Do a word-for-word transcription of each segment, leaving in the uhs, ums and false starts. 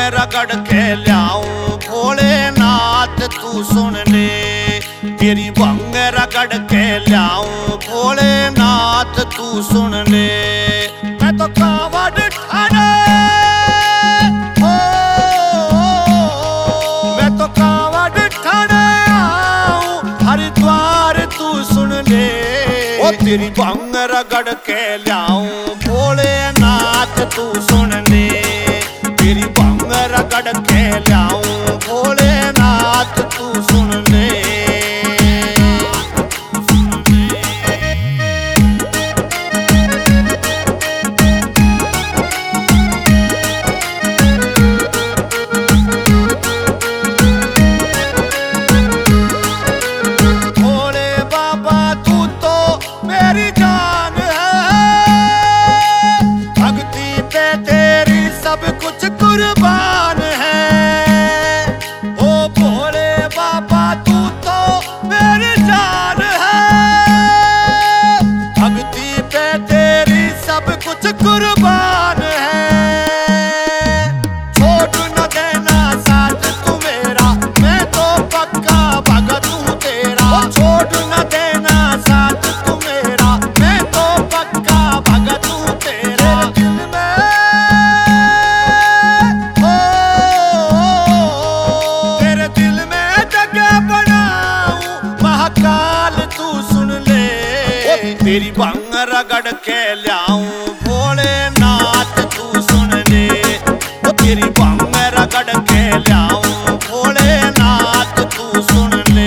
रगड़ के लियाऊं भोलेनाथ तू सुन ले। तेरी भंग रगड़ के लियाऊं भोलेनाथ तू सुन ले। मैं तो कावड़ ठाणे हो, मैं तो कावड़ ठाणे आऊं हरिद्वार तू सुन ले। ओ तेरी भंग रगड़ के लियाऊं भोलेनाथ तू सुन ले। तेरी भंग रगड़ के लियाऊं भोलेनाथ तू सुन ले। भोले बाबा तू तो मेरी जान है, भक्ति पे तेरी सब कुछ कुर्बान है। ओ भोले बाबा तू तो मेरी जान है, भक्ति पे तेरी सब कुछ कुर्बान है। छोड़ न देना साथ तू मेरा, मैं तो पक्का भगत हूँ तेरा। ओ छोड़ न देना साथ तू मेरा, मैं तो पक्का भगत हूँ तेरा। दिल में तेरे दिल में जगह बनाऊं महाकाल तू सुन ले। तेरी भंग रगड़ के लियाऊं भोलेनाथ तू सुन ले। ओ तेरी भंग रगड़ के लियाऊं भोलेनाथ तू सुन ले।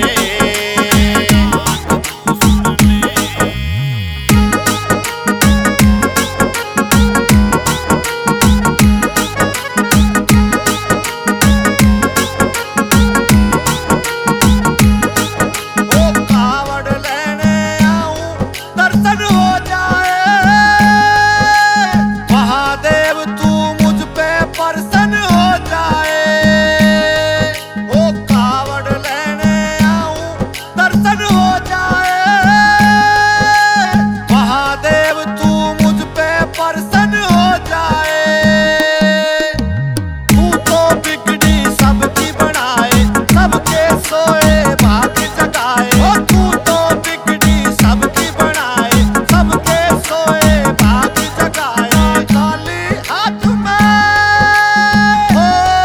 दर्शन हो जाए महादेव तू मुझ पे प्रसन्न हो जाए। ओ कावड़ लेने आऊं दर्शन हो जाए महादेव तू मुझ पे प्रसन्न हो जाए। तू तो बिगड़ी सबकी बनाए, सबके सोए भाग जगाए। ओ तू तो बिगड़ी सबकी बनाए, सबके सोए भाग जगाए। खाली हाथ में हो,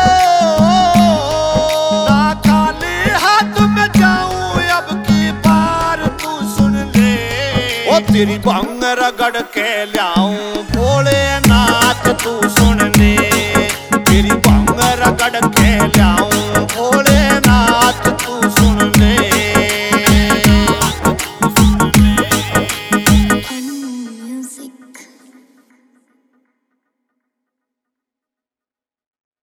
ना खाली हाथ में जाऊं अब की बार तू सुन ले। ओ तेरी भंग रगड़ के लियाऊं भोलेनाथ तू सुन ले।